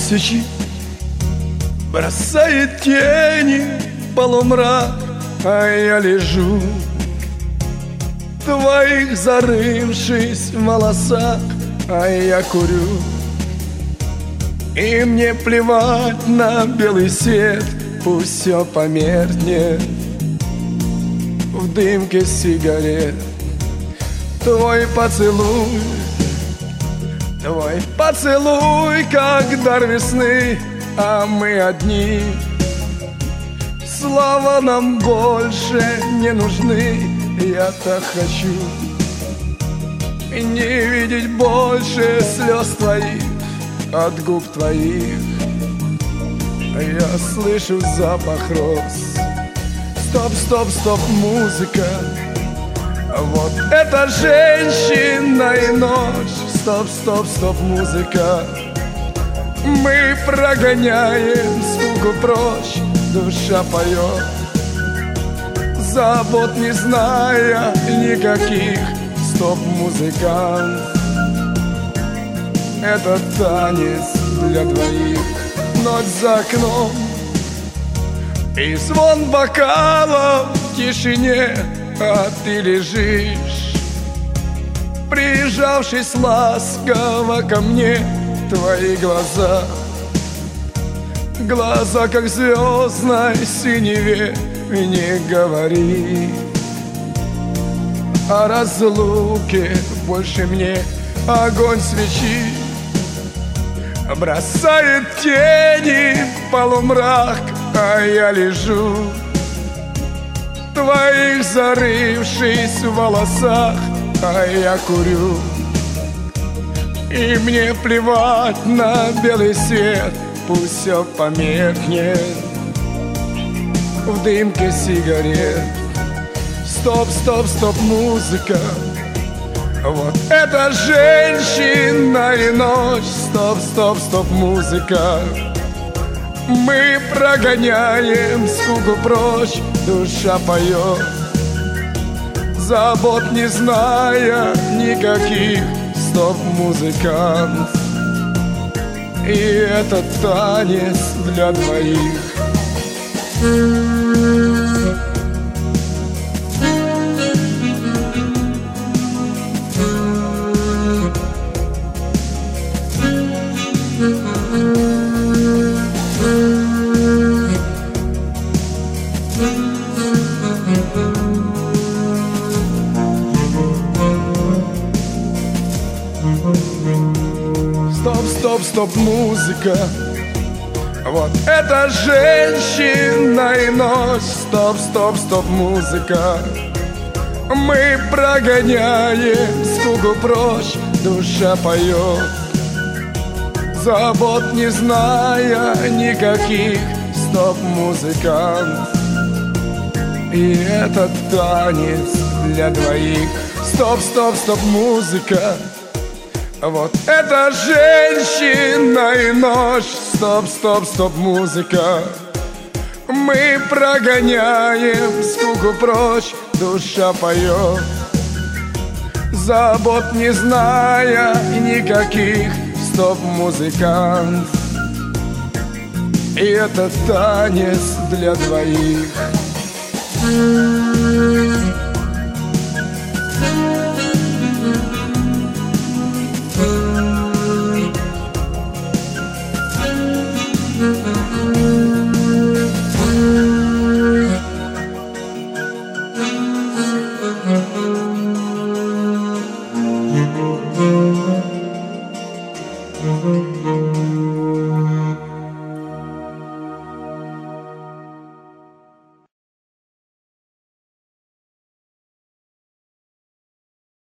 тысячи бросает тени полумрак, а я лежу в твоих зарывшись в волосах, а я курю. И мне плевать на белый свет, пусть все померкнет в дымке сигарет. Твой поцелуй, как дар весны, а мы одни. Слова нам больше не нужны. Я так хочу не видеть больше слез твоих от губ твоих. Я слышу запах роз. Стоп, стоп, стоп, музыка. Вот эта женщина и ночь. Стоп, стоп, стоп, музыка. Мы прогоняем скуку прочь. Душа поет, забот не зная никаких. Стоп, музыкант. Это танец для двоих. Ночь за окном и звон бокалов в тишине, а ты лежишь, прижавшись ласково ко мне. Твои глаза, глаза как в звездной синеве. Не говори о разлуке больше мне. Огонь свечи бросает тени полумрак, а я лежу в твоих зарывшись в волосах, а я курю. И мне плевать на белый свет, пусть все померкнет в дымке сигарет. Стоп, стоп, стоп, музыка. Вот эта женщина и ночь. Стоп, стоп, стоп, музыка. Мы прогоняем скуку прочь. Душа поет, забот не зная никаких. Стоп, музыкант. И этот танец для двоих. Стоп, стоп, стоп, музыка. Вот эта женщина и ночь. Стоп, стоп, стоп, музыка. Мы прогоняем скуку прочь. Душа поет, забот не зная никаких. Стоп, музыкант. И этот танец для двоих. Стоп, стоп, стоп, музыка. Вот эта женщина и ночь. Стоп, стоп, стоп, музыка. Мы прогоняем скуку прочь. Душа поет, забот не зная никаких. Стоп, музыкант. И этот танец для двоих.